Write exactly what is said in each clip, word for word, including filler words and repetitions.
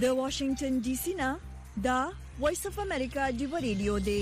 د واشنگټن ډي سي نه دا وایس اف امریکا دی ریډیو دی.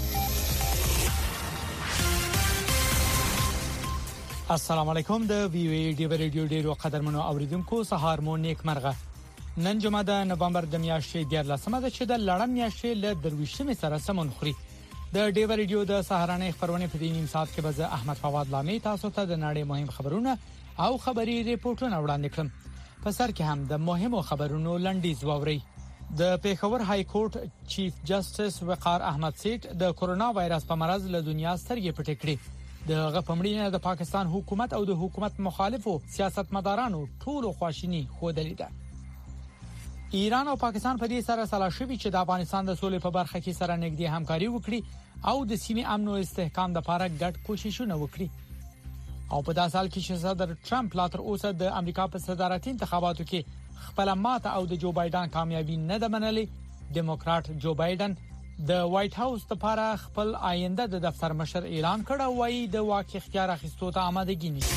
السلام علیکم. د وی او ای دی ریډیو ډیرو قدرمنو اوریدونکو سهار مو نیک مرغه. نن جمعه د نومبر د میاشتې د لسمه ده چې د لړم میاشتې له درویشتمې سره سمون خوري. د ډیو ریډیو د سهارنۍ خبرونه په دې نیم ساعت کې به زه احمد فواد لامي تاسو ته د نړۍ مهم خبرونه او خبري ریپورتونه وړاندې کړم. په سر کې هم د مهمو خبرونو لنډیز واوري. د پیښور های کورټ چیف جسټس وقار احمد سیټ د کورونا وایرس په مرز له دنیا سترګې پټې کړې. د غپمړینه د پاکستان حکومت او د حکومت مخالفو سیاستمدارانو ټولو خواشینی خوده لیده. ایران او پاکستان په دې سره سلا شوي چې د افغانستان د سولې په برخه کې سره نږدې همکاري وکړي او د سیمې امن او استحکام لپاره ګډ کوششونه وکړي. او په داسې حال کې چې صدر ټرمپ لا تر اوسه د امریکا په صدارتي انتخاباتو کې خپل ماته او د جو بایدن کامیابی نه ده منلې، ډیموکرات جو بایدن د وایټ هاوس لپاره خپل آینده د دفتر مشر اعلان کړ او وايي د واک اختیار اخیستو ته آمادګي نیسي.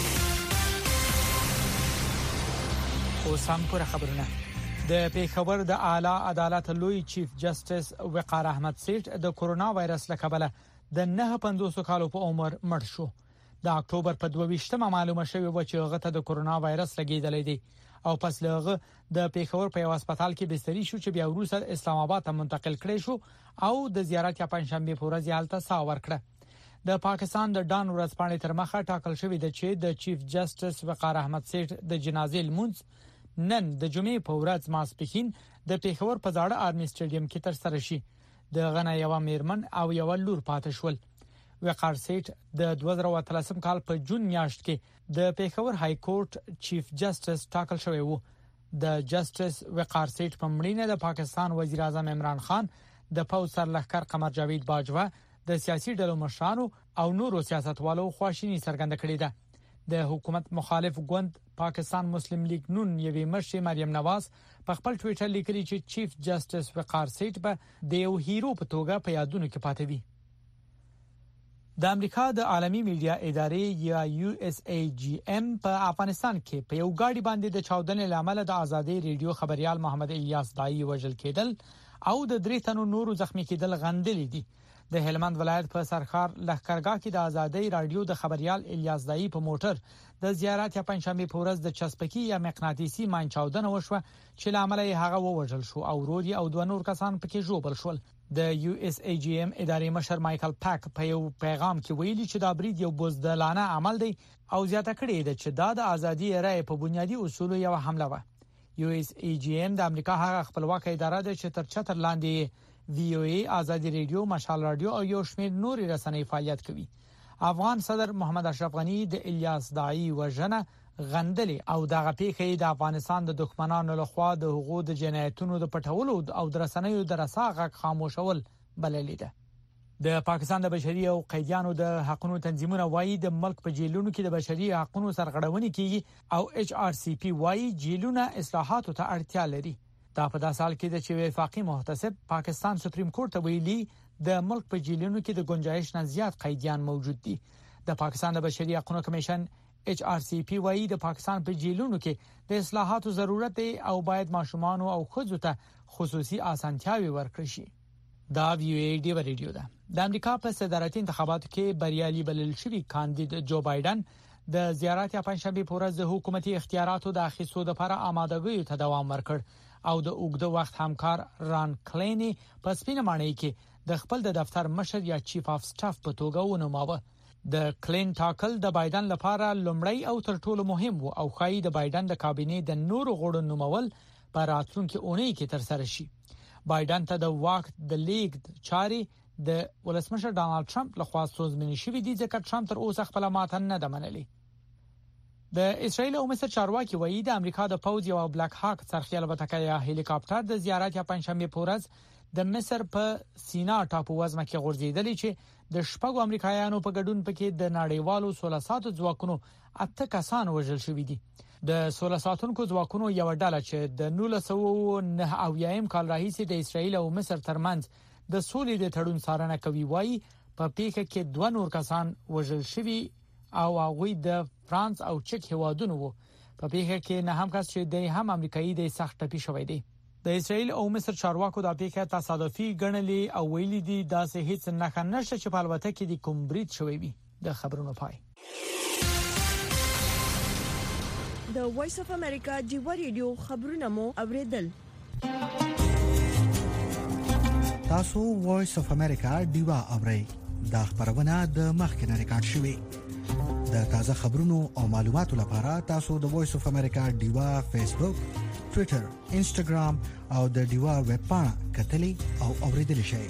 او سم پر خبرونه د پیښور د اعلی عدالت لوی چیف جسټس وقار احمد سیټ د کورونا وایرس له کبله د نه پنځوس کالو په عمر مړ شو. د اکتوبر په دوه ویشتمه معلومه شوې و چې هغه ته د کورونا وایرس لګیدلې دی او پس له د پیښور په یو هسپتال کې بستري شو چې بیا وروسته اسلام آباد ته منتقل کړي شو او د زیارت یا پنځشنبه په ورځ یالته سا ورکړه. د پاکستان د ډان ورځپاڼې تر مخه ټاکل شوې ده چې د چیف جسټس وقار احمد سیټ د جنازې لمونځ نن د جمعې په ورځ ماسپښین د پیښور په زاړه آرمي سټیډیم کې ترسره شي. د غنه یو میرمن او یو لور پاتې شول. وقار سیټ د دوه زره اتلسم کال په جون میاشت کې د پیښور های کورټ چیف جسټس ټاکل شوی وو. د جسټس وقار سیټ په مړینه د پاکستان وزیر اعظم عمران خان، د پوځ سرلښکر قمر جاوید باجوه، د سیاسي ډلو مشرانو او نورو سیاستوالو خواشینی څرګنده کړې ده. د حکومت مخالف ګوند پاکستان مسلم لیگ نون یوې مشر مریم نواز په خپل ټوئیټر لیکلي چې چیف جسټس وقار سیټ به د یو هیرو په توګه په یادونو کې پاتې وي. د امریکا د عالمي میډیا ادارې یا یو اس ای جی ام په افغانستان کې په یو گاډي باندې د چاودنې لامل د آزادۍ ریډیو خبريال محمد الیاس دای وژل کېدل او د درې تنو نورو زخمی کېدل غندلې دي. د هلمند ولایت په سرخار لښکرګاه کې د آزادۍ رادیو د خبريال الیاس دای په موټر د زیارت یا پنځشنبه په ورځ د چسپکی یا مقناطیسي ماین چاودنه وشوه چې لامل یې هغه ووژل شو او ورور او دوه نور کسان پکې ژوبل شول. د یو اس ای جی ام ادارې مشر مایکل پاک په یو پیغام کې ویلي چې دا برید یو بزدلانه عمل دی او زیاته کړې ده چې دا د ازادي رائے په بنیادی اصولو یو حمله و. یو اس ای جی ام د امریکا هغه خپلواک اداره ده چې تر چتر لاندې وی او ای، آزادي ریډیو، مشال رادیو او یو شمېر نورې رسنۍ فعالیت کوي. افغان صدر محمد اشرف غنی د الیاس دای وژنه غندلې او دغه پیښې د افغانستان د دښمنانو لخوا د حقوقو د جنایتونو د پټولو او د رسنیو د رساغه خاموشول بللې ده. د پاکستان د بشري او قیدیانو د حقوقو تنظیمونه وایي د ملک په جیلونو کې د بشري حقوقو سرغړونې کیږي او ایچ آر سی پی وایي جیلونه اصلاحاتو ته اړتیا لري. دا په داسې حال کې د چې وفاقي محتسب پاکستان سپریم کورټ ته ویلي د ملک په جیلونو کې د گنجائش نه زیات قیدیان موجود دي. د پاکستان د بشري حقوقو کمیشن ایچ آر سی پی وایي د پاکستان په جیلونو کې د اصلاحاتو ضرورت دی او باید ماشومان او ښځو ته خصوصي اسانتیاوي ورکړي شي. دا وی او ای دی ریډیو ده. د امریکا په صدارتي انتخاباتو کې بریالي بلل شوی کاندید جو بایدن د زیارت یا پنځشنبه په ورځ د حکومتي اختیاراتو د اخیستو لپاره آمادګۍ ته دوام ورکړ او د اوږده وخت همکار ران کلینی په سپینه معنی کې د خپل د دفتر مشر یا چیف اف سټاف په توګه ونوماوه. د کلین ټاکل د بایدن لپاره لومړی او تر ټولو مهم وو او خای د بایدن د کابینې د نورو غړو نومول په راتلونکي اونۍ کې تر سره شي. بایدن ته د واک د لیګ چاري د ولسمشر ډانلډ ټرمپ لخوا ستونزمنې شوې دي ځکه ټرمپ تر اوسه خپل ماته نه ده منلې. د اسرایل او مصر چارواکي وایي د امریکا د پوځ یو بلاک هاک څرخي البته یا هلیکاپټر د زیارت یا پنځشنبه په ورځ د مصر په سینا ټاپو وزمه کې غورځیدلی چې د شپږو امریکایانو په ګډون پکې د نړیوالو سولې ساتو ځواکونو اته کسان وژل شوي دي. د سولې ساتونکو ځواکونو یو ډله چې د نولس سوه نه اویایم کال راهیسې د اسرایل او مصر ترمنځ د سولې د تړون څارنه کوي وایي په پیښه کې دوه نور کسان وژل شوي او هغه د فرانس او چک هوادونو وو. په پیښه کې نه هم کس چې د هم امریکایي د سخت ټپي شوی دی. د اسرایل او مصر چارواکو د اپیکا تصادفي ګڼلې او ویلي دي دا سه هیڅ نه خنشته چې په البته کې د کوم برید شوی وي. د خبرونو پای. د وایس اف امریکا دیوا ریډیو خبرونه مو اوریدل. تاسو وایس اف امریکا دیوا اورئ. دا خبرونه د مخکنه ریکارډ شوی. د تازه خبرونو او معلوماتو لپاره تاسو د وایس اف امریکا دیوا فیسبوک، ټوئیټر، انسټاګرام او د دیوا ویب پاڼه کتلی او اوریدل شئ.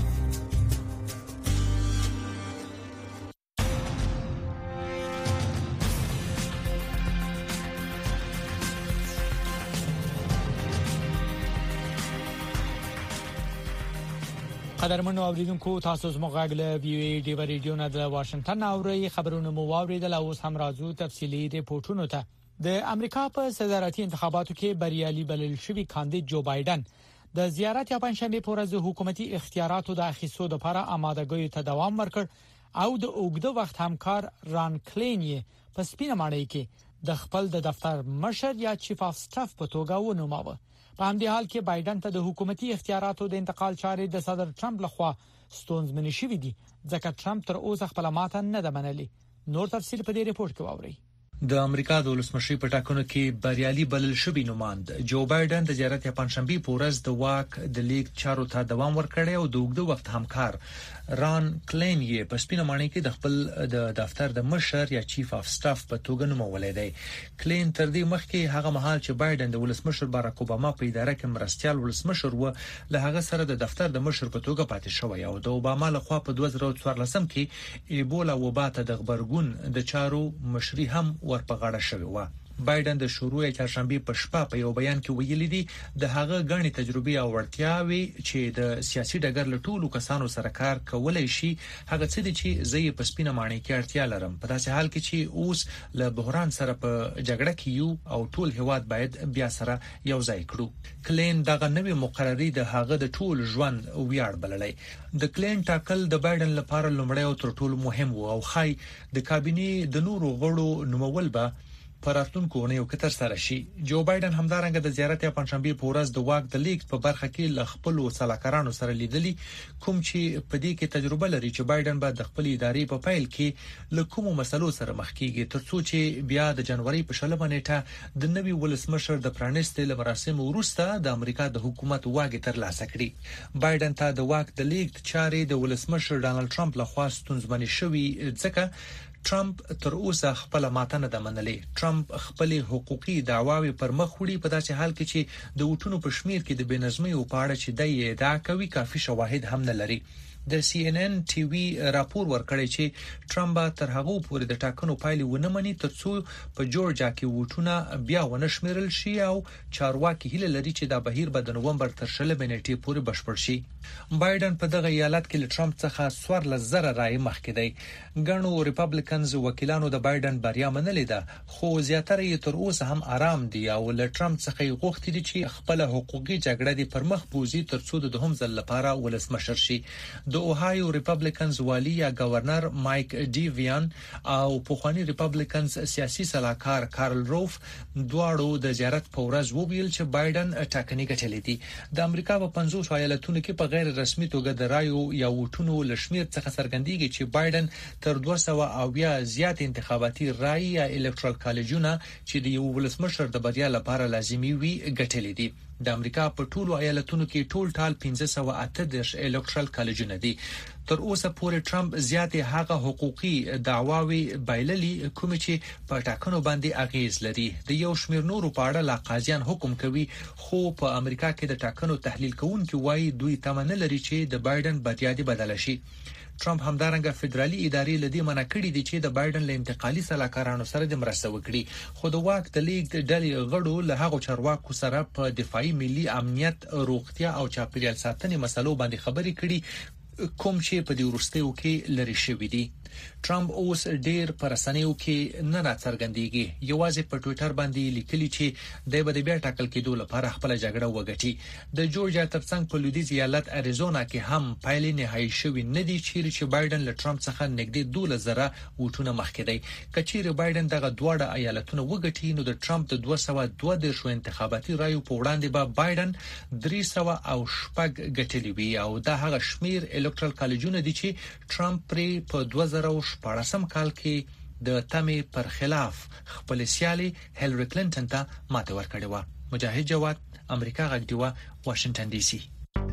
قدرمنو اوریدونکو تاسو زموږ غږ له وی او ای ډیوا ریډیو نه د واشنگټن اوري خبرونه مو واوریدل او هم راځو تفصیلی ریپورتونو ته. د امریکا په صدارتي انتخاباتو کې بریالي بلل شوی کاندید جو بایدن د زیارت یا پنځشنبه په ورځ حکومتي اختیاراتو د اخیستو لپاره آمادګۍ ته دوام ورکړ او د اوږده وخت همکار ران کلین یې په سپینه ماڼۍ کې د خپل د دفتر مشر یا چیف اف سټاف په توګه ونوماوه. په همدې حال کې بایدن ته د حکومتي اختیاراتو د انتقال چارې د صدر ټرمپ لخوا ستونزمنې شوې دي ځکه ټرمپ تر اوسه خپل ماته نه ده منلې. نور تفصیل په دې ریپورت کې واورئ. د امریکا د ولسمشری په ټاکنو کې بریالي بلل شوی نوماند جو بایدن د زیارت پنځشنبه په ورځ د واک د لیک چارو ته دوام ورکړی او د اوږده وخت همکار ران کلین یې په سپینه ماڼۍ کې د خپل د دفتر د مشر یا چیف اف سټاف په توګه نومولای دی. کلین تر دې مخکې هغه مهال چې بایدن د ولسمشر باراک اوباما په اداره کې مرستيال ولسمشر و له هغه سره د دفتر د مشر په توګه پاتې شوی او د اوباما لخوا په دوه زره څوارلسم کې ایبولا وبا ته د خبرګون د چارو مشري هم ورپغاړه شوی و. بایدن د شروع چهارشنبه په شپه په یو بیان کې ویلي دی د هغه غني تجربه او ورتیاوي چې د سیاسي ډګر له ټولو کسانو سره کار کولای شي هغه څه دي چې زه یې په سپینه ماڼۍ کې اړتیا لرم په داسې حال کې چې اوس له بحران سره په جګړه کې یو او ټول هیواد باید بیا سره یو ځای کړو. کلین دغه نوې مقرری د هغه د ټول ژوند ویاړ بللی. د کلین ټاکل د بایدن لپاره لومړی او تر ټولو مهم و او خای د کابینې د نورو غړو نومول به پراتونکو نه یو کتر سره شي. جو بایدن همدارنګه د زیارت پنځشنبه په ورځ د واک د لیک په برخه کې ل خپل سلاکارانو سره لیدلی کوم چې په دې کې تجربه لري چې بایدن به د خپل ادارې په فایل کې له کومو مسلو سره مخ کیږي ترڅو چې بیا د جنوري په شلمه نیټه د نوي ولسمشر د پرانیستلو مراسم وروسته د امریکا د حکومت واګ تر لاسه کړي. بایدن ته د واک د لیک چارې د ولسمشر ډانلډ ټرمپ لخوا ستونزمنې شوې ځکه ټرمپ تر اوسه خپل ماته نه ده منلې. ټرمپ خپل حقوقي دعواوې پر مخ وړي په داسې حال کې چې د وټونو په شمیر کې د بنظمۍ او پاړه چې د ادعا کوي کافي شواهد هم نه لري. د سی ان ان ټي وی راپور ورکړی چې ټرمپ تر هغه پورې د ټاکنو پایلې ونه مني ترڅو په جورجیا کې وټونه بیا ونه شمیرل شي او چارواکي هیله لري چې دا بهیر به د نوومبر تر شلمې نیټې پورې بشپړ شي. بایدن په دغه ایالت کې له ټرمپ څخه څوارلس زره رای مخکې دی. ګڼو ریپابلیکنز وکیلانو د بایدن بریا منلې ده خو زیاتره یې تر اوسه هم آرام دي او له ټرمپ څخه غوښتي دي چې خپل حقوقي جګړه د پرمخ بوزي ترڅو د دوهم ځل لپاره ولسمشر شي. د اوهایو ریپابلیکنز والی یا گورنر مایک ډیویان او پوخوانی ریپابلیکنز سیاسي سلاکار کارل روف دواړو د زیارت په ورځ وویل چې بایدن ټاکنې ګټلې دي. د امریکا په پنځوس ایالتونو کې په غیر رسمي توګه د رایو یا وټونو لشمیر څخه څرګندېږي چې بایدن تر دوه سوه اویا زیات انتخاباتي رای یا الکترال کالجونه چې د یو ولسمشر د بریا لپاره لازمي وي ګټلې دي. د امریکا په ټولو ایالتونو کې ټول ټال پنځه سوه اته دیرش الکترال کالجونه دي. تر اوسه پورې ټرمپ زیاتې هغه حقوقي دعواوې بایللي کوم چې په ټاکنو باندې اغیز لري. د یو شمېر نورو په اړه لا قاضیان حکم کوي خو په امریکا کې د ټاکنو تحلیل کوونکي وایي دوی تمه نه لري چې د بایدن بریا دې بدله شي. ټرمپ همدارنګه فدرالي ادارې لدی منع کړې دي چې د بایدن له انتقالي سلاکارانو سره د مرسته وکړي خو د واک د لیک د ډلې غړو له هغو چارواکو سره په دفاعي ملي امنیت روغتیا او چاپیریال ساتنې مسلو باندې خبرې کړي کوم چې په دې ورستیو کې لري شوې دي. ټرمپ اوس ډیر پرسنیو کې نه راڅرګندېږي، یوازې په ټوئیټر باندې لیکلي چې د بده بیا ټاکل کېدو لپاره خپل جګړه وګټي. د جورجیا ترڅنګ په لویدیځ ایالت اریزونا کې هم پایلې نهایی شوې نه دي چې بایدن له ټرمپ څخه نږدې دولس زره ووټونه مخکې دی. کچېر بایدن دغه دواړه ایالتونه وګټي نو د ټرمپ د دوه سوه دوه دېرش انتخاباتي رایو په وړاندې به بایدن درې سوه او شپږ ګټلې وي او دا هغه شمیر الکترال کالجونه دي چې ټرمپ پرې په دوه زره شپږم کال کې د تمې پر خلاف خپل سیالي هیلری کلینټن ته ماته ورکړې و. مجاهد جواد، امریکا غږ دی، واشنگټن ډي سي.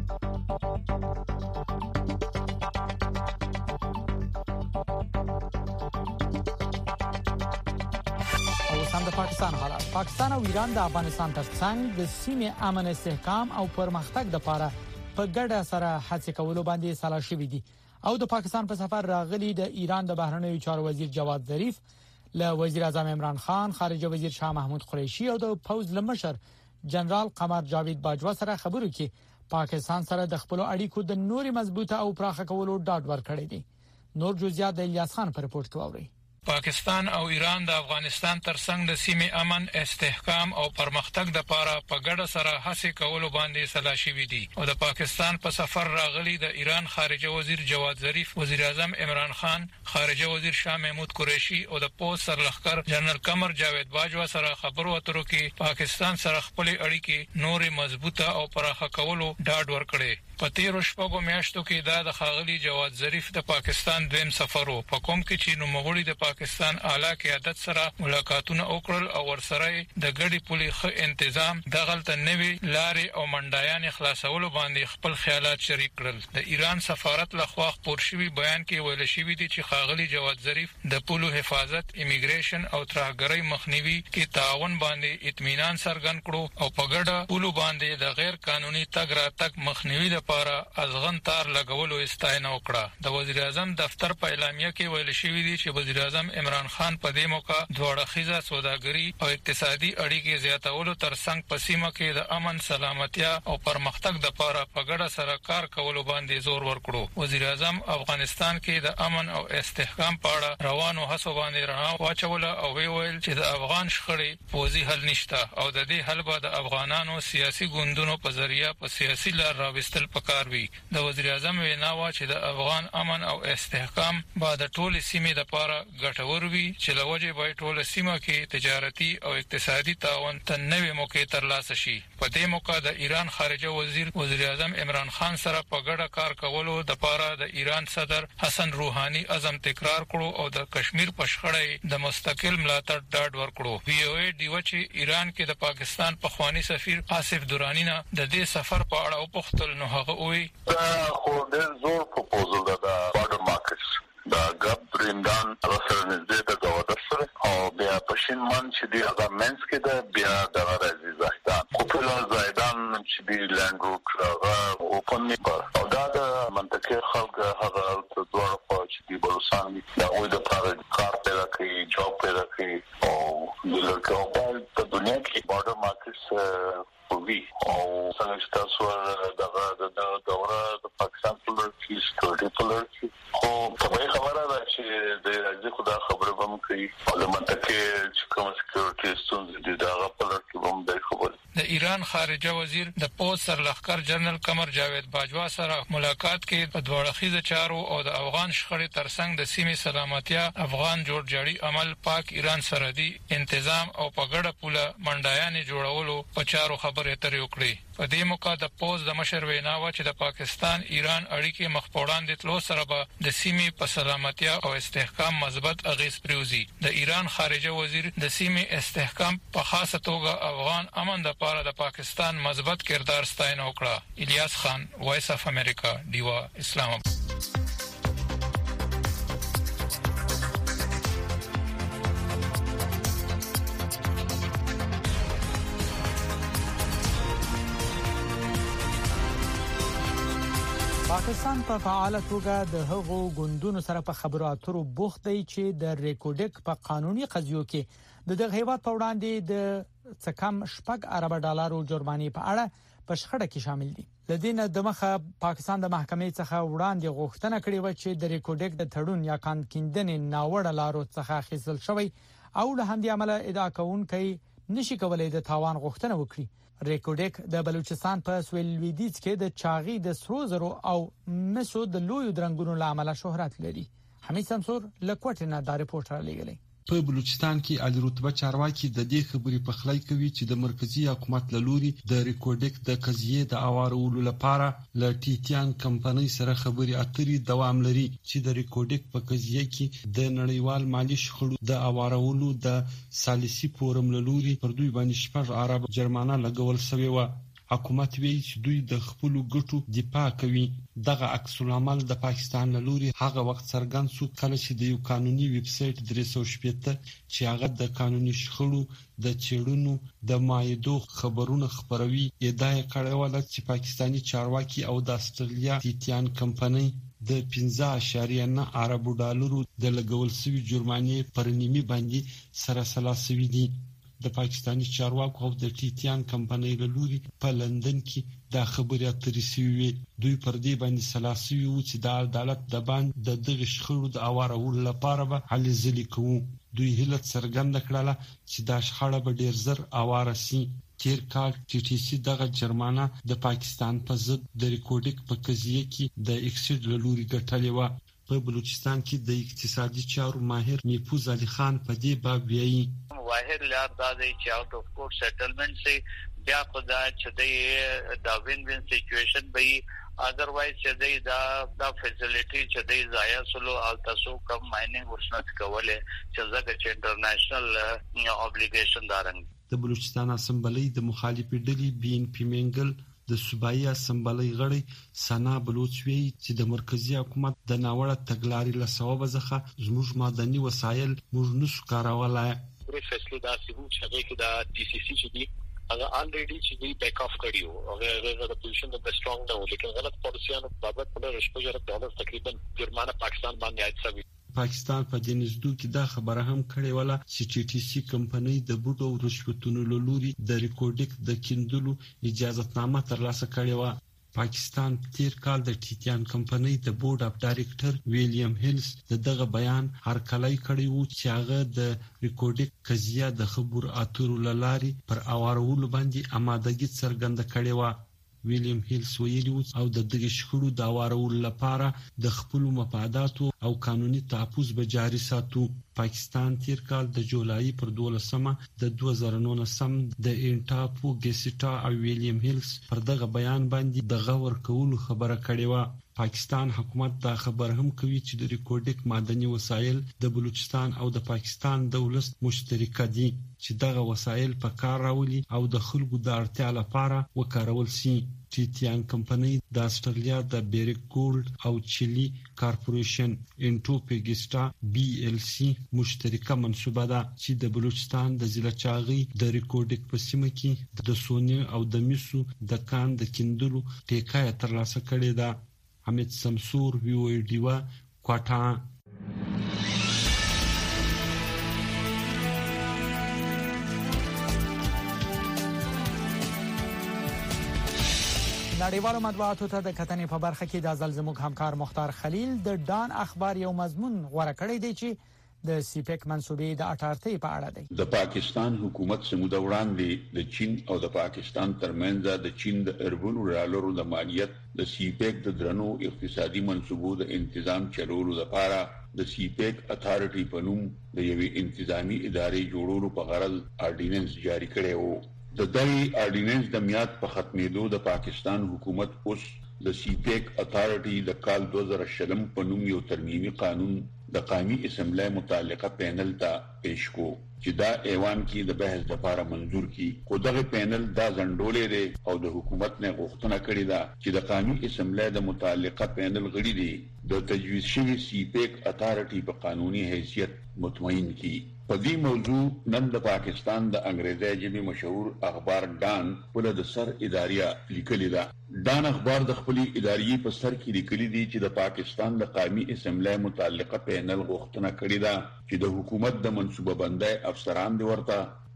د پاکستان حالات. پاکستان او ایران د افغانستان ترڅنګ د سیمې امن استحکام او پرمختګ لپاره په ګډه سره هڅې کولو باندې سلا شوې دي او د پاکستان په سفر راغلي د ایران د بهرنیو چارو وزیر جواد ظریف له وزیر اعظم عمران خان، خارجه وزیر شاه محمود قریشي او د پوز لمشر جنرال قمر جاوید باجوا سره خبرو کې پاکستان سره د خپل اړیکو د نوري مضبوطه او پراخه کولو ډاډ ورکړی دی. نور جزئیات د الیاس خان پر رپورت کوي. پاکستان او ایران د افغانستان ترڅنګ د سیمې امن استحکام او پرمختګ لپاره په ګډه سره هڅې کولو باندې سلا شوې دي او د پاکستان په سفر راغلي د ایران خارجه وزیر جواد ظریف، وزیر اعظم عمران خان، خارجه وزیر شاه محمود قریشي او د پوز سرلښکر جنرال قمر جاوید باجوا سره خبرو اترو کې پاکستان سره خپل اړیکې نورې مضبوطه او پراخه کولو ډاډ ورکړي. په تیرو شپږو میاشتو کې دا د خاغلی جواد ظریف د پاکستان دویم سفر و، په کوم کې چې نوموړي د پاکستان اعلی قیادت سره ملاقاتونه وکړل او ورسره د ګډي پولي ښه تنظیم دغلت نوي لارې او منډایان خلاصولو باندې خپل خیالات شریک کړل. د ایران سفارت لخوا خپور شوی بیان کې ویل شوی دی چې خاغلی جواد ظریف د پولو حفاظت، امیګریشن او ترهګرۍ مخنیوي کې تعاون باندې اطمینان څرګند کړو او په ګډه پولو باندې د غیر قانوني تګ راتګ مخنیوي لپاره ازغن تار لګولو استاینه وکړه. د وزیر اعظم دفتر په اعلامیه کې ویل شوی دی چې وزیر اعظم عمران خان په دې موقع دوه اړخیزه سوداګري او اقتصادي اړیکې زیاتولو ترڅنګ په سیمه کې د امن، سلامتیا او پرمختګ لپاره په ګډه سره کار کولو باندې زور ورکړو. وزیر اعظم افغانستان کې د امن او استحکام په اړه روانو هڅو باندې رڼا واچوله او ویل چې د افغان شخړې پوزي حل نشته او د دې حل به د افغانانو سیاسي ګوندونو په ذریعہ په سیاسي لار راوستل پکار وي. د وزیر اعظم وینا وا چې د افغان امن او استحکام به د ټولې سیمې لپاره ګټور وي چې لوجه به ټوله سیمه کې تجارتي او اقتصادي تعاون ته نوې موقع ترلاسه شي. په دې موقع د ایران خارجه وزیر وزیر اعظم عمران خان سره په ګډه کار کولو د لپاره د ایران صدر حسن روحاني عزم تکرار کړو او د کشمیر په شخړې د مستقل ملاتړ ډاډ ورکړو. وی او ای دیو چې ایران کې د پاکستان پخوانی سفیر آصف درانی نه د دې سفر په اړه وپوښتل نو هغه وی خو ډېر زور پروپوزل ده د بارډر مارکټس دا ګب برندان سره نږدې د گاوډر سره او بیا پښین من چې دی هغه منس کې ده بیا د راځي زاهدان خو په زاهدان چې دی لند روټ هغه اوپن نه او دا د منطقه خلک هغه د دوه په چې دی بلوسان دا وې د پاره کار پیدا کوي، جاب پیدا کوي او د لکه په دنیا کې بارډر مارکټس وی او څنګه تاسو دغه د دوره د پاکستان په لور کې سټوري په لور کې خو په خبره ده چې د راځي خدا خبره به کوي او منطقه چې کوم سکیورټي ستونزې دي دا په لور کې هم د خبره. د ایران خارجه وزیر د پوز سرلښکر جنرال قمر جاوید باجوا سره ملاقات کې په دوه اړخیزه چارو او د افغان شخړې ترڅنګ د سیمې سلامتیا، افغان جوړجاړي عمل، پاک ایران سرحدي تنظیم او په ګډه پوله منډایان جوړولو په چارو خبرې اترې وکړي. په دې موقع د پوز د مشر وینا و چې د پاکستان ایران اړیکې مخ په وړاندې تلو سره به د سیمې په سلامتیا او استحکام مثبت اغیز پریوزي. د ایران خارجه وزیر د سیمې استحکام په خاصه توګه افغان امن لپاره د پاکستان مثبت کردار ستاینه وکړه. الیاس خان، وایس اف امریکا، دیوا، اسلام آباد. پاکستان په فعاله توګه د هغو ګوندونو سره په خبرو اترو بوخت دی چې د ریکوډک په قانوني قضیو کې د دغه هیواد په وړاندې د څه کم شپږ ارب ډالرو جرمانې په اړه په شخړه کې شامل دي. د دې نه د مخه پاکستان د محکمې څخه وړاندې غوښتنه کړې و چې د ریکورډیک د تړون یا کان کیندنې ناوړه لارو څخه اخیستل شوی او له همدې عمله ادعا کوونکي نشي کولای د تاوان غوښتنه وکړي. ریکورډیک د بلوچستان په سویل لویدیځ کې د چاغي د سرو زرو او مسو د لوی درنګونو لامل شهرت لري. حمید سمسور لکوټ نه دا رپورټ را لګلې. په بلوچستان کې عالی رتبه چارواکي د دې خبرې په خلای کوي چې د مرکزی حکومت لوري د ریکورډیک د قضیې د اوارولو لپاره ل ټیټیان کمپنۍ سره خبري اترې دوام لري چې د ریکورډیک په قضیه کې د نړیوال مالی شخړو د اوارولو د سالسي فورم لوري پر دوی باندې شپږ عرب جرمانه لګول شوی و. حکومت وی چې دوی د خپل ګټو دفاع کوي. دغه عکس العمل د پاکستان لوري هغه وخت څرګند شو کله چې د یو قانوني ویب سټ درې سوه شپږ چې هغه د قانوني شخړو د چېړونو د مایدو خبرونه خبروي ادعا کړې و چې پاکستانی چارواکي او د استرالیا تیتیان کمپنۍ د پنځه اعشاریه نه عربو ډالرو د لګول شوی جرمانې پر نیمه باندې سره سلاسوي دي. د پاکستانی چارواکو او د ټیټیان کمپنۍ له لوري په لندن کې د خبري اترې سوي دوی پر دې باندې سلاسوي او چې د عدالت د باندې د دغه شخړو د اوارولو لپاره به حل ځلې کوو. دوی هیله څرګنده کړله چې دا شخړه به ډیر زر اواره سي. تیر کال ټي ټي سي دغه جرمانه د پاکستان په ضد د ریکورډیک په قضیه کې د اکسید له لوري ګټلې و. په بلوچستان کې د اقتصادي چارو ماهر میفوز علي خان په دې باب وایي واحد لار دا دی چې اوټ اف کورټ سیټلمنٹ سي بیا خدا چې دا وین وین سچويشن وي اذروایز چې دا دا فیسیلیټي چې ضایع سلو او تاسو کم مایننګ ورسنت کوله چې زګه چې انټرنیشنل اوبلیګیشن دارن. د بلوچستان اسمبلی د مخالفي ډلې بي ان پی منګل د صوبایي اسمبلی غړي سنا بلوچوي چې د مرکزی حکومت د ناوړه تګلارې له سبب ځخه زموږ مادني وسایل موږ نشو کارولای. پرې فیصله دا سیمو چې هغه کې د ټي سی سی چې دی هغه الریډي چې دی بیک اف کړیو هغه هغه د پوزیشن د سترونګ نه لیکن غلط پالیسیانو په بابت په رشپږ ډالر تقریبا جرمانه پاکستان باندې عاید شوی. پاکستان په دنيزدو کې دا خبره هم کړې وله چې ټي ټي سي کمپنۍ د بوټو او رشوتونو لوري د ریکورډیک د کیندلو اجازهتنامه ترلاسه کړې و. پاکستان تیر کال د ټیټیان کمپنۍ د بورډ اف ډایریکټر ویلیام هیلز دغه بیان هرکلای کړی وو چې هغه د ریکورډیک قضیه د خبر اترو لاري پر اوارولو باندې آمادګي څرګنده کړې و. ویلیام هیلز ویلي او د دغه شخړو د اوارولو لپاره د خپل مفادات او قانوني تحفظ به جاري ساتو. پاکستان تیر کال د جولای پر دولسمه د دوه زره نولسم د انټاپو ګسټا او ویلیام هیلز پر دغه بیان باندې د غور کولو خبره کړې و. پاکستان حکومت دا خبر هم کوي چې د ریکورډیک مادني وسایل د بلوچستان او د پاکستان دولت مشترکه دي چې دغه وسایل په کار راولي او د خلکو د اړتیا لپاره وکارول شي. ټیټیان کمپنۍ د استرالیا د بیریک ګولډ او چيلي کارپوریشن انټوپیګسټا بي ال سي مشترکه منسوبه ده چې د بلوچستان د ضلع چاغي د ریکورډیک په سیمه کې د سونی او د میسو د کان د کیندلو ټیکای ترلاسه کړې ده. حمید سمسور وی او ډیوا کوټا. نړیوالو مطبوعاتو ته د کتنې په برخه کې د زلزموږ همکار مختار خلیل د ډان اخبار یو مضمون غوړه کړی دی چې د سیپیک منسوبې د اټارتۍ په اړه دی. د پاکستان حکومت سموده وړاندې د چین او د پاکستان ترمنځ د چین د اربونو ډالرو د مالیت د سیپیک د درنو اقتصادي منسوبو د انتظام چلولو لپاره د سیپیک اتارټي په نوم د یوې انتظامی ادارې جوړولو په غرض اورډیننس جاری کړی وو. د دغه اورډیننس د میعاد په ختمېدو د پاکستان حکومت اوس د سیپیک اتارټي د کال دوه زره شلم په نوم یو ترمیمي قانون د قومي اسمبلی متعلقه پینل ته پیش کو چې دا ایوان کې د بحث لپاره منظور کی. خو دغه پینل دا ځنډولې دی او د حکومت نه غوښتنه کړې ده چې د قومي اسمبلی د متعلقه پینل غړي دي د تجویز شوی سیپیک اتارټي په قانوني حیثیت مطمئن کی. په دې موضوع نن د پاکستان د انګریزي ژبې مشهور اخبار ډان په د سر اداریا لیکلي ده. ډان اخبار د خپل اداري په سر کې لیکلي دي چې د پاکستان د قومي اسمبلی متعلقه پینل غوښتنه کړې ده چې د حکومت د منصوبه بندۍ افسران دی ورته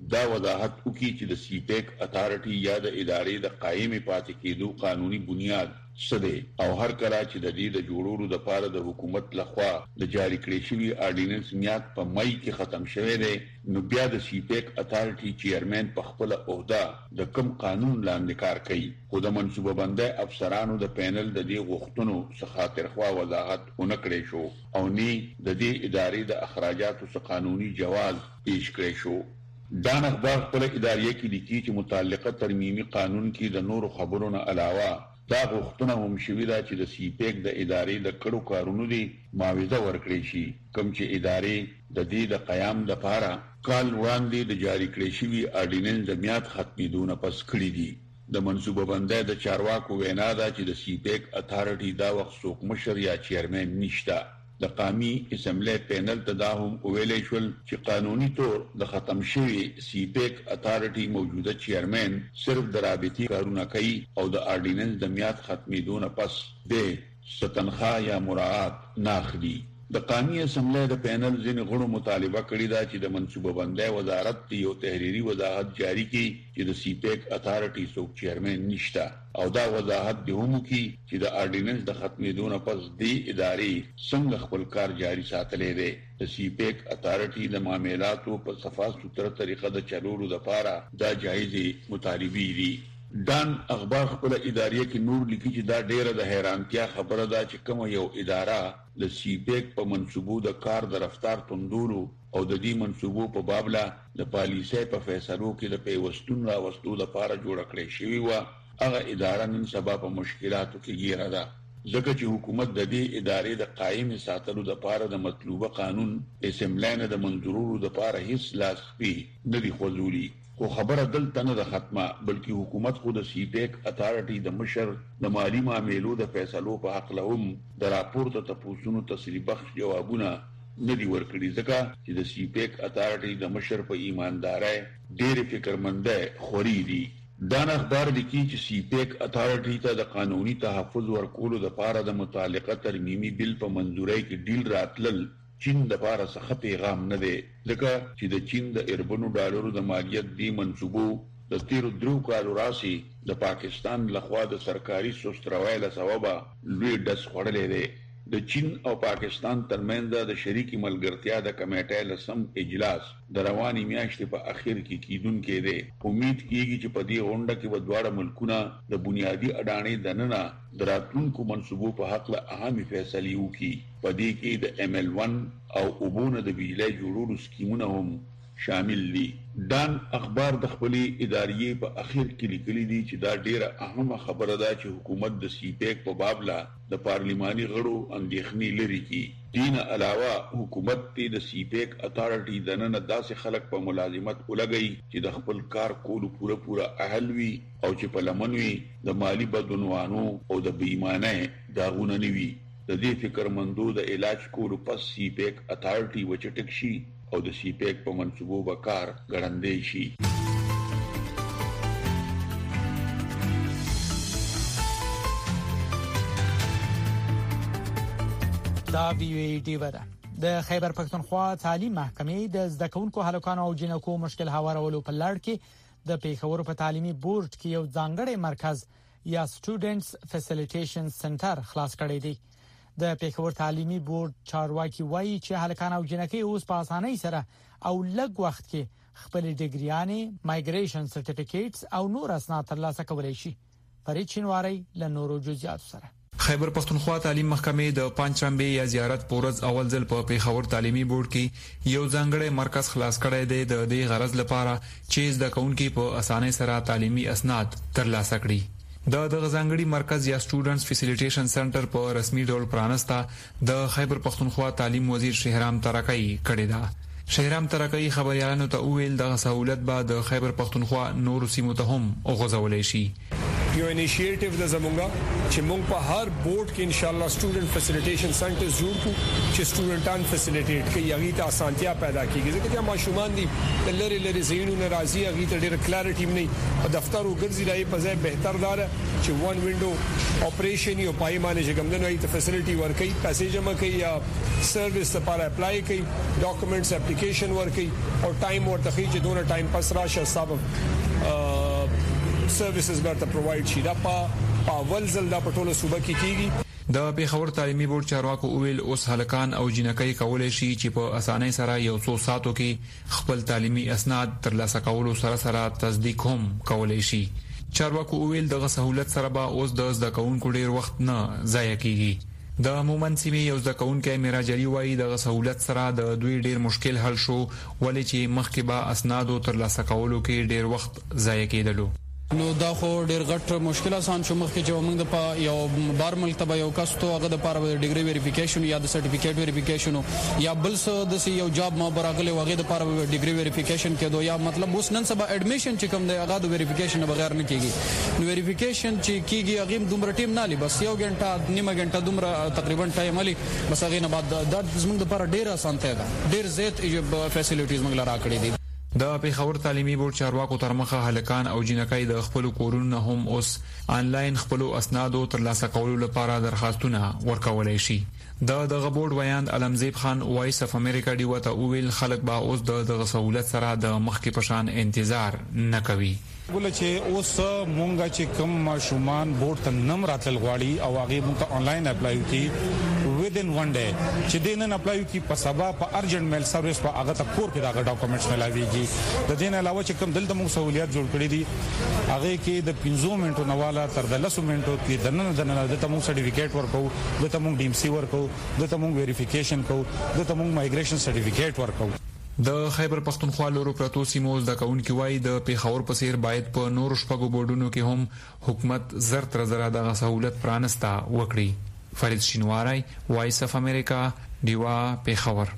دا وضاحت وکړي چې د سی پیک اتھارټي یا د ادارې د قائم پاتې کېدو قانوني بنیاد څه دی او هر کله چې د دې د جوړولو د لپاره د حکومت لخوا د جاری کړې شوی آرډیننس میاد په مئی کې ختم شوی دی نو بیا د سی پیک اتھارټي چیرمن په خپل عہده د کوم قانون لاندې کار کوي خو د منصوبه بندۍ افسرانو د پینل د دې غوښتنو څخه ترخوا وضاحت ونکړي شو او نه د دې ادارې د اخراجاتو څخه قانوني جواز پیش کړی شو. دان اخبار خپل ادارې کې لیکي چې متعلقه ترمیمي قانون کې د نورو خبرو نه علاوه دا غوښتنه هم شوې ده چې د سی پیک د ادارې د کړو کارونو دی معاوضه ورکړي شي کوم چې ادارې د دې د قیام لپاره کال وړاندې د جاری کړې شوی آرډیننس د میاد ختمېدو نه پس کړی دي. د منصوبه بندۍ د چارواکو وینا ده چې د سی پیک اتھارټي دا وخت څوک مشر یا چیرمن نشته. د قومي اسمبلی پینل ته دا هم ویلې شول چې قانوني تور د ختم شوی سی پیک اتھارټي موجوده چیرمن صرف د رابطي کارونه کوي او د آرډیننس د میاد ختمېدو نه پس د ستنخوا یا مراعات نه اخلي. د قومي اسمبلی د پینل ځینې غړو مطالبه کړې ده چې د منصوبه بندۍ وزارت یو تحریري وضاحت جاری کړي چې د سی پیک اتھارټي څوک چیرمن نشته او دا وضاحت دی هم کی چې د آرډیننس د ختمېدو نه پس دی ادارې څنګه خپل کار جاری ساتلې ده. د سی پیک اتھارټي د معاملاتو په صفا ستره طریقه د چلولو لپاره دا جایزه مطالبي دي. دان اخبار خپل ادارې کې نور لیکي چې دا ډیره د حیرانتیا خبره ده چې کوم یو اداره د سی پیک په منصوبو د کار د رفتار توندولو او د دې منصوبو په بابله د پالیسۍ په فیصلو کې د پیوستون راوستلو لپاره جوړ کړی شوی و هغه اداره نن سبا په مشکلاتو کې ګیره ده ځکه چې حکومت د دې ادارې د قائم ساتلو لپاره د مطلوبه قانون اسمبلی نه د منظورولو لپاره هیڅ لاس پی نه دی خوځولي. خو خبره دلته نه ده ختمه بلکې حکومت خو د سی پیک اتھارټي د مشر د مالی معاملو د فیصلو په حق له هم د راپورته تپوسونو تسری بخش جوابونه نه دی ورکړي ځکه چې د سی پیک اتھارټي د مشر په ایماندارۍ ډېر فکرمنده خوري دي. دان اخبار لیکي چې سی پیک اتھارټي ته د قانوني تحفظ ورکولو لپاره د متعلقه ترمیمي بل په منظورۍ کې ډیل راتلل چین د لپاره څه پیغام نه دی ځکه چې د چین د اربنو ډالرو د مالیت دی منصوبو د تیرو درو کالو راسي د پاکستان لخوا د سرکاري سستروي له سببه لوی ډس خوړلې دی. د چین او پاکستان ترمنځ د شریکي ملګرتیا د کمیټې لسم اجلاس د رواني میاشتې په اخر کې کیدونکې دی. امید کیږي چې په دې غونډه کې به دواړه ملکونه د بنیادی اډانې دننه د راتلونکو منصوبو په حق له اهمې فیصلې وکړي. په دې کې د ایم ایل ون او اوبونه د بجلی جوړولو سکیمونه هم شامل دي. دان اخبار د خپلې ادارې په اخر کې لیکلي دي چې دا ډیره اهمه خبره ده چې حکومت د سی پیک په بابله د پارلیماني غړو اندېښنې لري کړي. دین علاوه حکومت ته د سی پیک اتھارټي د نن داسې خلک په ملازمت ولګي چې د خپل کار کولو پوره پوره اهل وي او چې په لمن وي د مالی بدعنوانو او د بېایمانۍ داغونه نه وي. د دې فکرمندو د علاج کولو پس سی پیک اتھارټي وچټک شي او د سی پیک په منصوبو به کار ګړندی شي. دا وی وی ډی ودا د خیبر پښتونخوا تعلیم محکمې د زده کوونکو هلکانو او جنکو مشکل هوارولو په لړ کې د پیښور په تعلیمي بورډ کې یو ځانګړی مرکز یا سټوډنټس فیسیلیټیشن سنټر خلاص کړی دی. د پیښور تعلیمي بورډ چارواکي وایي چې هلکان او جنکې اوس په اسانۍ سره او لږ وخت کې خپل ډیګریانې، مایګریشن سرټیفیکیټس او نور اسناد ترلاسه کولای شي. فرید شینواری له نورو جزئیاتو سره. خیبر پښتونخوا تعلیم محکمې د پنځشنبه یا زیارت پورز اول ځل په پیښور تعلیمي بورډ کې یو ځانګړی مرکز خلاص کړی دی د دې غرض لپاره چې زده کوونکي په اسانۍ سره تعلیمي اسناد ترلاسه کړي. د دغه ځانګړي مرکز یا سټوډنټس فیسیلیټیشن سنټر په رسمي ډول پرانسته د خیبر پښتونخوا تعلیم وزیر شهرام ترکای کړی دا. شهرام ترکای خبريالانو ته ویل د سہولت بعد خیبر پښتونخوا نور سیمو ته هم وغځولې شي. یو انیشیټیو د زمونږه چې مونږ په هر بورډ کې ان شاء الله سټوډنټ فیسیلیټیشن سنټرز جوړ کړو چې سټوډنټان فیسیلیټیټ کوي هغه ته اسانتیا پیدا کیږي ځکه چې ماشومان دي د لری لری زینو ناراضي هغه ته ډېر کلیریټی نه په دفتر او ګرځي راي په ځای بهتر دار چې وان وینډو اپریشن یو پای باندې چې کوم نه ته فیسیلیټي ورکړي پیسې جمع کوي یا سرویس لپاره اپلای کوي ډاکومېنټس اپلیکیشن ورکړي او ټایم ورته چې دونه ټایم پس راشه صاحب سرویسز ورته پرووایډ شي دا په اول ځل دا په ټوله صوبه کې کیږي د پیښور تعلیمي بورډ چارواکو اویل اوس هلکان او جنکۍ کولای شي چې په اسانۍ سره یو څو ساعتو کې خپل تعلیمي اسناد ترلاسه کولو سره سره تصدیق هم کولای شي. چارواکو اویل دغه سہولت سره به اوس د زده کوونکو ډیر وخت نه ضایع کیږي. د مومن سیمې یو زده کوونکی میراجلی وایي دغه سہولت سره د دوی ډیر مشکل حل شو ولې چې مخکې به اسناد ترلاسه کولو کې ډیر وخت ضایع کېدلو. نو دا خو ډیر غټ مشکل آسان شو مخکې چې موږ د یو بار ملتبه یو کس ته هغه د پاره د ډیګري ویریفیکیشن یا د سرټیفیکیټ ویریفیکیشن یا بل څه د یو جاب ما براغله وغه د پاره ډیګري ویریفیکیشن کېدو یا مطلب اوس نن سبا اډمیشن چې کوم د هغه د ویریفیکیشن بغیر نه کیږي. نو ویریفیکیشن چې کیږي هغه دومره ټیم نه لې بس یو غنټه نیمه غنټه دومره تقریبا ټایم لې بس هغه نه بعد د زموږ د پاره ډیر اسانه ده ډیر زیات فیسیلیټیز موږ لرا کړې دي. د پیښور تعلیمي بورډ چارواکو ترمخه هلکان او جنکۍ د خپل کورونو هم اوس انلاین خپل اسناد ترلاسه کولو لپاره درخواستونه ورکولای شي. د دغه بورډ ویاند علمزیب خان وایس اف امریکا دی وته اویل خلک با اوس د دغه سہولت سره د مخکې پشان انتظار نه کوي. ګول چې اوس مونږه چې کوم شومان بورډ ته نم راتل غواړي او هغه مونږ ته انلاین اپلای وکړي within one day چې دین نه اپلای وکړي په سبا په ارجنټ میل سرویس په هغه ته کور کې دا ډاکومېنټس ملاويږي. د دین علاوه چې کوم دلته مونږ سہولیات جوړ کړې دي هغه کې د پنځو منټو نواله تر د لسو منټو کې د نن د نن د تمو سرټیفیکیټ ورکو د تمو ډي ام سي ورکو د تمو ویریفیکیشن کو د تمو مایګریشن سرټیفیکیټ ورکو. د خیبر پختونخوا لورو پرتو سیمو د کاونکي وای د پیښور په سیر باید په نور شپږو بورډونو کې هم حکومت زر تر زر دغه سہولت پرانستا وکړي. فرید شینواری وایس اف امریکا دیوا پیښور.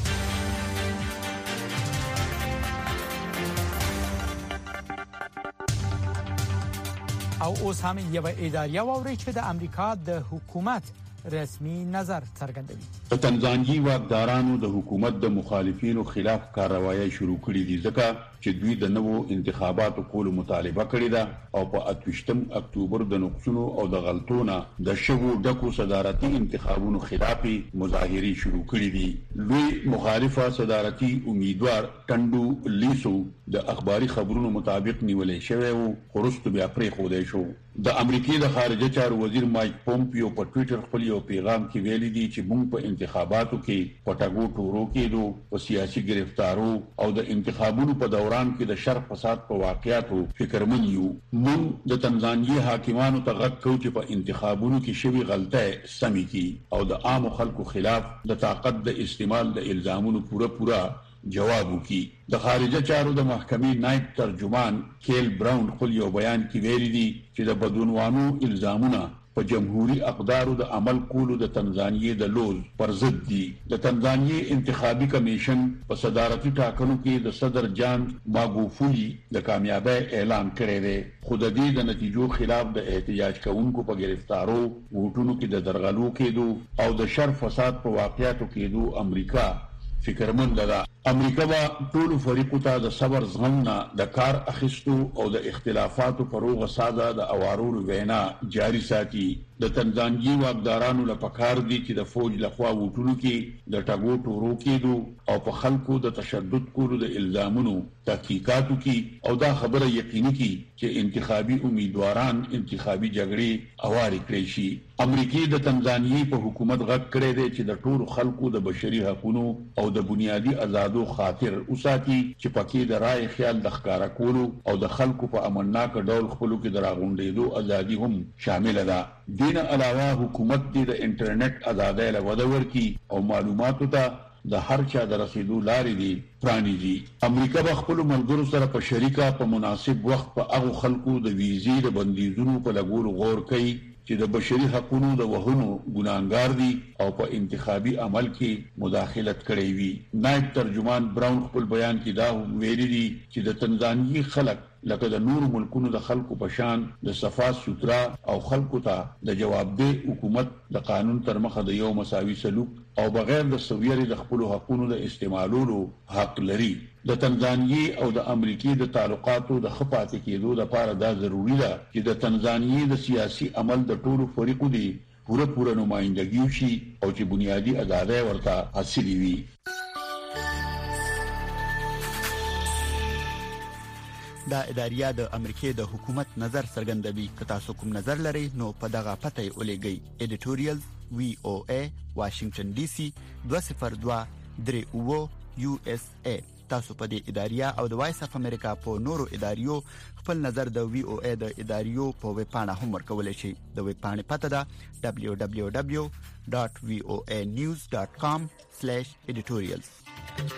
او اوس هم یو اداریه ووري چې د امریکا د حکومت رسمي نظر څرګندوي. په تنزانیې واکدارانو د حکومت د مخالفینو خلاف کاروایی شروع کړې دي ځکه چې دوی د نوو انتخاباتو کولو مطالبه کړې ده او په اتوشتم اکتوبر د نقصونو او د غلطونو د شوو ډکو صدارتي انتخابونو خلاف مظاهرې شروع کړې دي. لوی مخالفه صدارتي امیدوار ټنډو لیسو د اخباري خبرونو مطابق نیولې شوی او خرست بیا پرې خوده شو. د امریکای د خارجه چارو وزیر مایک پومپیو په ټوئیټر خپل یو پیغام کې ویلي دي چې موږ په انتخاباتو کې پټاګو ټورو کېدو په سیاسي گرفتارو او د انتخابونو په دوران کې د شر فساد په واقعاتو فکرمن یو. موږ د تنزانیې حاکمانو ته غږ کوو چې په انتخابونو کې شوی غلطه سمې کړي او د عام خلکو خلاف د طاقت د استعمال د الزامونو پوره پوره جواب وکي. د خارجه چارو د محکمې نائب ترجمان کیل براون خپل یو بیان کې ویلي دي چې د بدعنوانو الزامونه په جمهوریت اقدارو د عمل کولو د تنزانیې د لوز پر ضد دي. د تنزانیې انتخابي کمیشن په صدارتي ټاکنو کې د صدر جان ماګوفولي د کامیابی اعلان کړی دی خو د دې د نتیجو خلاف د احتجاج کوونکو په گرفتارو ووټونو کې د درغلو کېدو او د شر فساد په واقعاتو کېدو امریکا فکرمن ده. امریکا با ټول فریقو ته د صبر زغمنا د کار اخیستو او د اختلافاتو پروغه ساده د اوارولو وینا جاری ساتي. د تنزانیې واکدارانو لپاره دي چې د فوج لخوا وټونو کې د ټاګو ټورو کېدو او په خلکو د تشدد کولو د الزامونو تحقیقاتو کې او دا خبره یقیني کړي چې انتخابي امیدواران انتخابي جګړې اواري کړی شي. امریکای د تنزانیې په حکومت غږ کړی دی چې د ټولو خلکو د بشري حقوقو او د بنیادی آزادو خاطر اوساتي چې پکې د رائے خیال د ښکارا کولو او د خلکو په امنناک ډول خپلو کې د راغونډېدو ازادي هم شامل ده. دین علاوه حکومت د انټرنیټ ازادۍ له وده ورکي او معلوماتو ته د هر چا د رسیدو لارې دي پرانیزي. امریکا به خپل ملګرو سره په شریکه په مناسب وخت په هغه خلکو د ویزې د بندیزونو په لګولو غور کوي چې د بشري حقوقو د وهونو ګناهګار دي او په انتخابي عمل کې مداخلت کړې وي. نائب ترجمان براون خپل بیان کې دا ویلي دي چې د تنزانیې خلک لکه د نور ملکونو د خلکو په شان د صفا سوترا او خلکو ته د جوابدeh حکومت د قانون تر مخه د یو مساوي سلوک او بغیر د سویري د خپل حقوقو د استعمالولو حق لري. د تنزانیې او د امریکای د تعلقاتو د خپاتې کېدو لپاره دا ضروری ده چې د تنزانیې د سیاسي عمل د ټولو فریقو دی پوره پوره نمائندګي وشي او چې بنیادی ازادي ورته حاصلې وي. دا اداریه د امریکای د حکومت نظر څرګندوي. که تاسو کوم نظر لرئ نو په دغه پته ولېږئ. ایډیټوریال وی او ای واشنگټن ډي سي دوه صفر دوه درې اوه یو اس ای. تاسو په دې اداریه او د وایس اف امریکا په نورو اداریو خپل نظر د وی او ای د اداریو په ویب پاڼه هم ورکولای شئ. د ویب پاڼې پته ده دبليو دبليو دبليو ډاټ وی او ای نیوز ډاټ کام سلیش ایډیټوریالز.